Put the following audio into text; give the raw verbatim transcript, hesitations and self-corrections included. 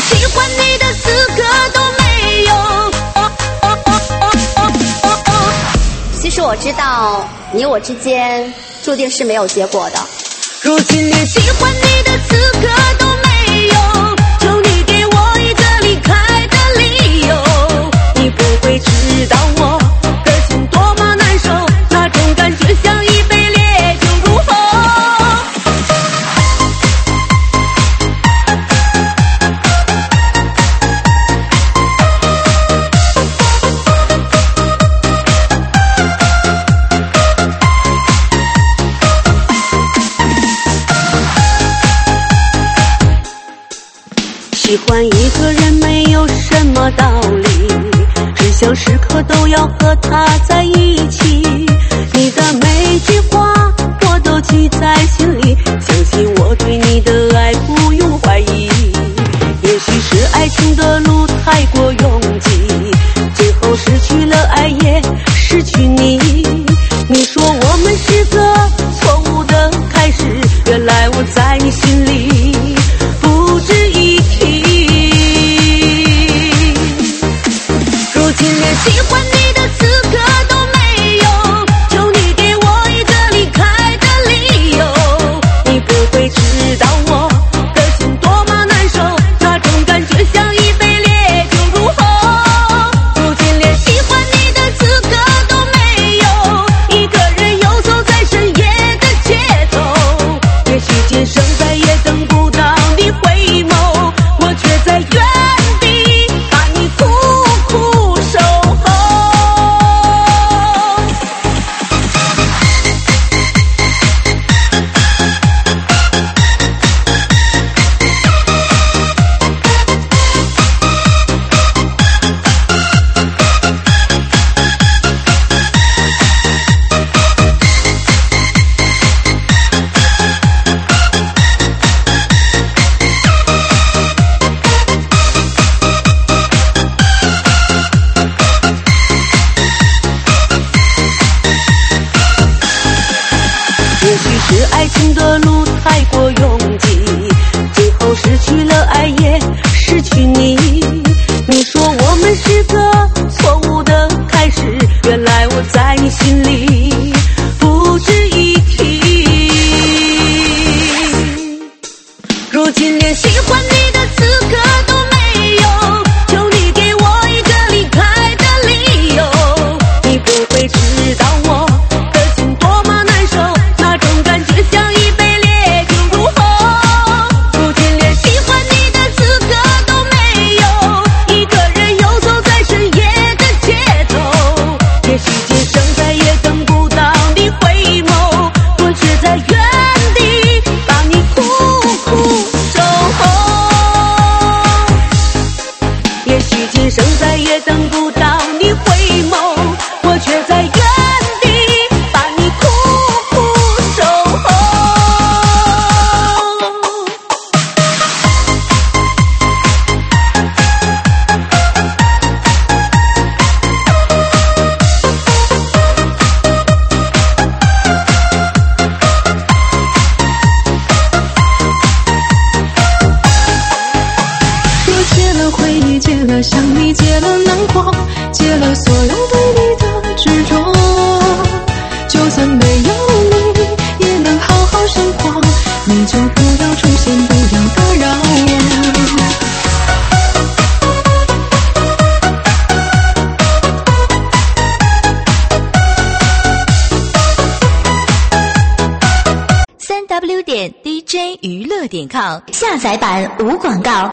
喜欢你的资格都没有。 其实我知道，你我之间注定是没有结果的。 如今连喜欢你的资格都没有，求你给我一个离开的理由。你不会知道我的心多么难受，那种感觉像一杯烈酒入喉。喜欢一个人没有什么道理，只想时刻都要和他在一起。你的每句话我都记在心里，相信我对你的爱不用怀疑。也许是爱情的路太过拥挤，最后失去了爱也失去你。你说我们是个错误的开始，原来我在你心里不值一提。如今连喜欢你的资格都没有，求你给我一个离开的理由。你不会知道我的心多么难受，那种感觉像一杯烈酒入喉。如今连喜欢你的资格都没有，一个人游走在深夜的街头。也许今生再也等不到你回眸，我却在原地把你苦苦守候。也许是爱情的路太过拥挤，最后失去了爱也失去你。你说我们是个错误的开始，原来我在你心里不值一提。如今连喜欢你的资格都没有，求你给我一个离开的理由。你不会知道我的心多么难受，那种感觉像一杯烈酒入喉。如今连喜欢你的资格都没有，一个人游走在深夜的街头。也许今生再也等不到你回眸，我却在原地把你苦苦守候。也许今生再也等不到你回眸，我却在原地把你苦苦守候。 我戒了回忆，戒了想你，戒了难过，戒了所有对你的执着。就算没有你，也能好好生活。你就不要出现，不要打扰我。 三 w 点 d j 娱乐点 com 下载版无广告。